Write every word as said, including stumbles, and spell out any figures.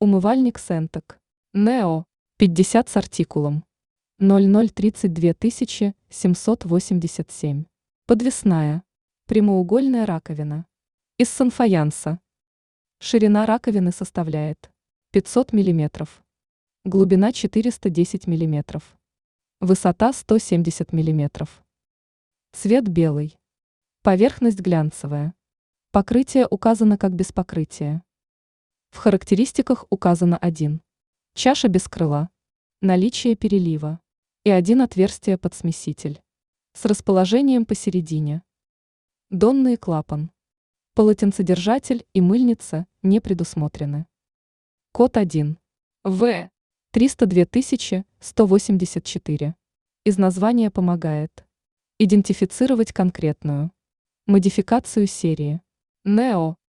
Умывальник Сентек. Нео. пятьдесят с артикулом. ноль ноль тридцать две тысячи семьсот восемьдесят семь. Подвесная. Прямоугольная раковина. Из санфаянса. Ширина раковины составляет пятьсот миллиметров. Глубина четыреста десять миллиметров. Высота сто семьдесят миллиметров. Цвет белый. Поверхность глянцевая. Покрытие указано как без покрытия. В характеристиках указано один. Чаша без крыла. Наличие перелива. И один отверстие под смеситель. С расположением посередине. Донный клапан. Полотенцедержатель и мыльница не предусмотрены. Код один. В. триста две тысячи сто восемьдесят четыре. Из названия помогает идентифицировать конкретную модификацию серии. Нео.